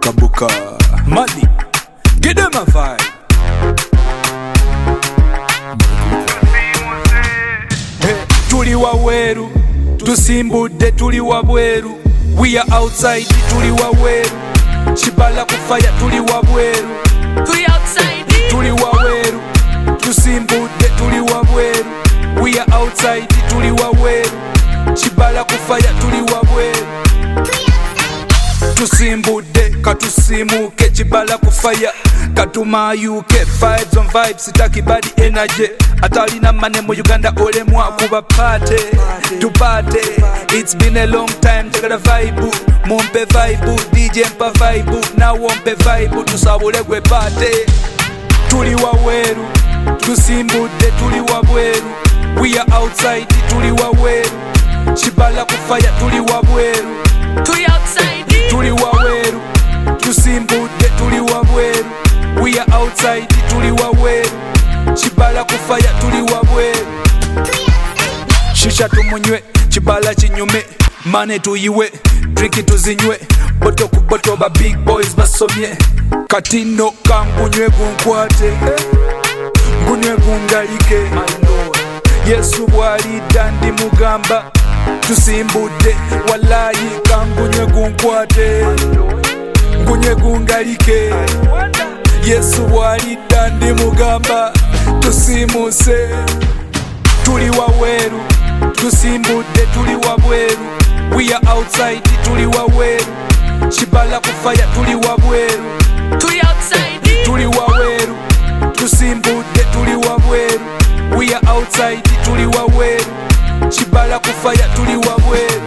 Kabuka Mali, give them a vibe. Hey, tuli waweru, tusimbudde tuli wabweru. We are outside, tuli waweru. Chibala kufaya tuli wabweru. Tuli outside, tuli waweru. Tusimbudde tuli wabweru. We are outside, tuli waweru. Chibala kufaya tuli wabweru. Tusimbudde katusimuke chibala kufaya katumayuke vibes on vibes sitaki body energy atalina mane mu Uganda olemwa kuba party tupate. It's been a long time tegala vibe mumpe vibe DJ mpa vibe na wompe vibe tusabule gwe party. Tuli waweru tusimbudde tuli wabweru. We are outside tuli waweru. Chibala kufaya tuli wabweru. tuli outside, Tuli waweru, tusimbudde tuli wabweru. We are outside tuli waweru. Chibala kufaya tuli wabweru. Shisha tumunywe, chibala chinyume. Mane tuyiwe, drinki tuzinywe. Boto ku boto ba big boys basomye. Katino kangunywe gunkwate, ngunywe gungalike. Yesu bwalidda ndi mugamba. Tusimbudde wallahi kangunywe gunkwate, ngunywe gungalike. Yesu bwalidda ndi mugamba. Tusimuse tuli waweru, tusimbudde tuli wabweru. We are outside tuli waweru. Chibala kufaya tuli wabweru. tuli outside, Tuli waweru, tusimbudde tuli wabweru. We are outside tuli waweru. Chibala kufaya tuli wabweru.